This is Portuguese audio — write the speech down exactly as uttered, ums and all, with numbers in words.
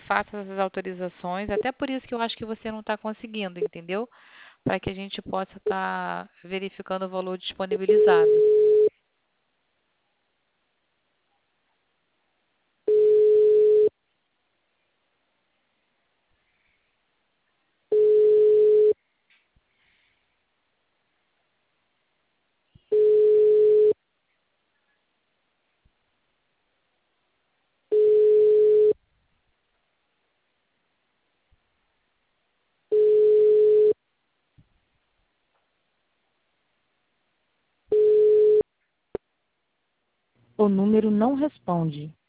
faça essas autorizações, até por isso que eu acho que você não está conseguindo, entendeu? Para que a gente possa estar verificando o valor disponibilizado. O número não responde.